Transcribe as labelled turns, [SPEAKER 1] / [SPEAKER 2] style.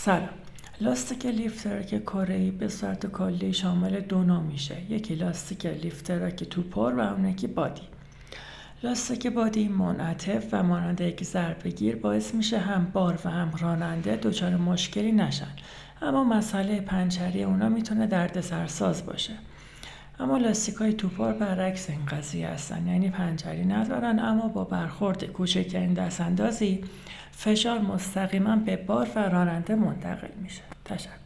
[SPEAKER 1] سلام. لاستیک لیفتر که کره‌ای به صورت کلی شامل دو نوع میشه. یکی لاستیک لیفتر که توپر و اون یکی بادی. لاستیک بادی منعطف و مانند یک ضربه‌گیر باعث میشه هم بار و هم راننده دچار مشکلی نشن، اما مسئله پنچری اونا میتونه دردسرساز باشه. اما لاستیک‌های توپر برعکس این قضیه هستن، یعنی پنچری ندارن، اما با برخورد کوچکترین دست‌اندازی فشار مستقیما به بار و راننده منتقل میشه. تشکر.